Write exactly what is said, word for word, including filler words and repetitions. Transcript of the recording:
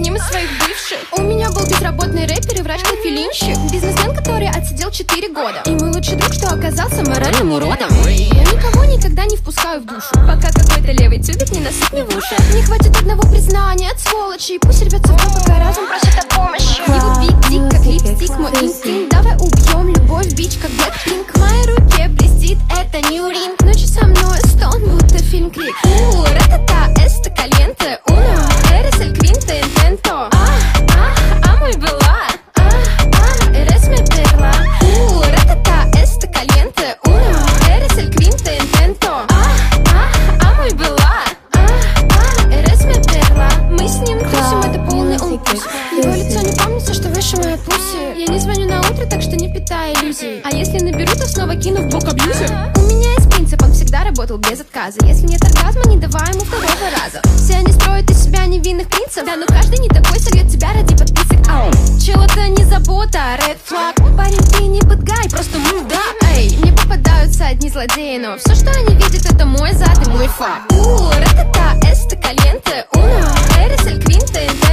одним из своих бывших. У меня был безработный рэпер и врач-клофелинщик, бизнесмен, который отсидел четыре года, и мой лучший друг, что оказался моральным уродом. Я никого никогда не впускаю в душу, пока какой-то левый тюбик не насыт мне в уши. Не хватит одного признания от сволочи, пусть рвется в то, пока разум просит о помощи. Его биг дик, как липстик, мой инстинкт. Давай убьем любовь, бич, как Blackpink. В моей руке блестит, это не урин. Ночью со мной стон, будто фильм Крик. У, ратата, эста кальенте, уно, эрес эль квинте интенто. А, а, а мой была, а, а, эрес ме перла. У, ратата, эста кальенте, уно, эрес эль квинте интенто. А, а, а мой была, а, а, эрес ме перла. Мы с ним тусим, это полный укус. Его лицо не помнится, что выше моей пуси. Я не звоню на утро, так что не питай иллюзий. А если наберу, то снова кину в бок абьюзер. У меня есть принцип, он всегда работал без отказа. Если нет оргазма, не давай ему второго раза. Все они строят из себя невинных принцев. Да, но каждый не такой, сольет тебя ради подписок. Ау, чел, это не забота, red flag. Парень, ты не bad guy, просто мудак. Эй, мне попадаются одни злодеи, но все, что они видят, это мой зад и мой факт. У, ратата, эста кальенте, уно, эрес эль квинте.